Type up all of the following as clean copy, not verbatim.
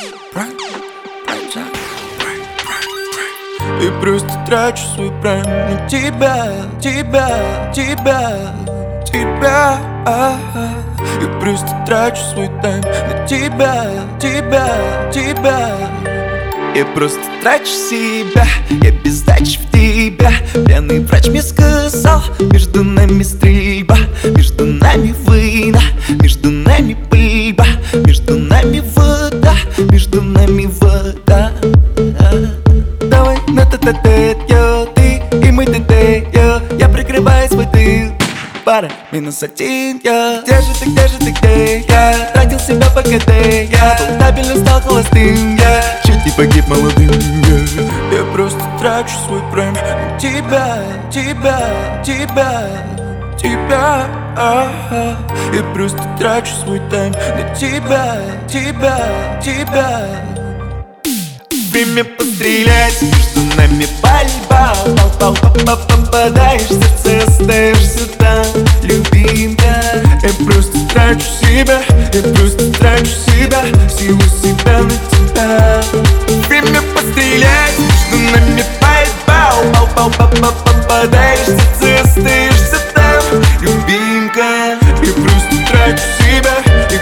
И просто трачу свой прайм на тебя. И просто трачу свой тайм на тебя. Я просто трачу себя, я без сдачи в тебя. Пьяный врач мне сказал, между нами стрельба, между нами война, между нами пыльба, между нами вода, между нами вода. Давай на тет-а-тет, йо, ты и мы тет-а-тет, я прикрываю свой тыл. Пара, -1, я. Где же ты, где? Я тратил себя по КТ, я был табельным, стал холостым, я чуть не погиб молодым, я. Я просто трачу свой прайм на тебя. Я просто трачу свой тайм на тебя. Время пострелять, между нами пальба. Попадаешь в сердце, остаешься там, любимая. Я просто трачу себя, силу себя на тебя. Время пострелять, между нами пальба. Попадаешь в сердце, остаешься там, любимка. Я просто трачу себя,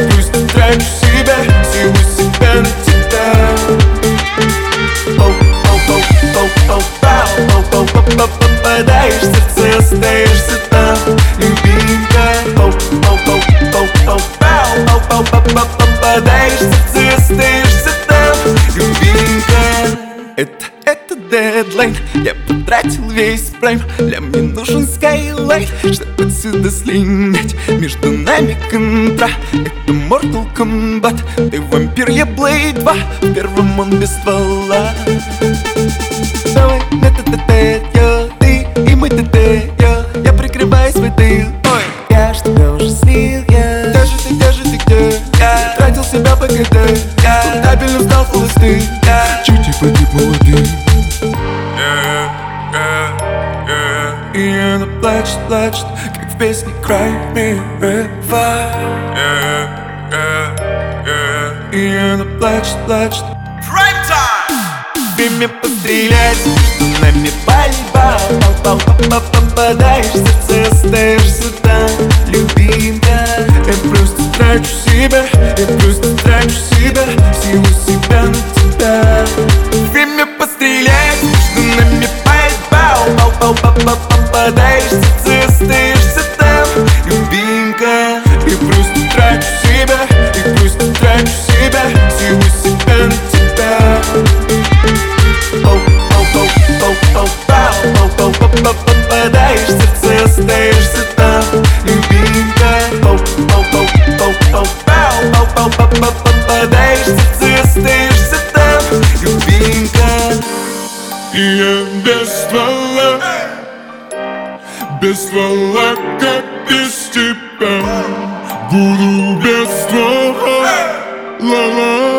силу себя на тебя. Попадаешь в сердце, остаешься там, любимка. Попадаешь в сердце, остаешься там, любимка. Это дедлайн, я потратил весь прайм. Мне нужен скайлайн, чтобы отсюда слинять. Между нами контра, это Mortal Kombat. Ты вампир, я Blade 2, в первом он без ствола. Давай на тет-а-тет, йо, ты и мы тет-а-тет, я прикрываю свой тыл. Ой, я ж тебя уже слил, я. Где же ты, где? Я тратил себя по КТ, я табельным, стал холостым, я чуть не погиб молодым. И она плачет, как в песне Cry Me River. И она плачет. Prime time! Время пострелять, между нами пальба. Попадаешь в сердце, остаешься там, любимка. Я просто трачу себя, силу себя на тебя. Время пострелять, между нами пальба. Попадаешь в сердце, остаешься там, любимка. Я просто трачу себя, силу себя на тебя. Попадаешь в сердце, остаешься там, любимка. Попадаешь в сердце, остаешься там, любимка. И я без ствола, как без тебя. Буду без ствола, ла-ла.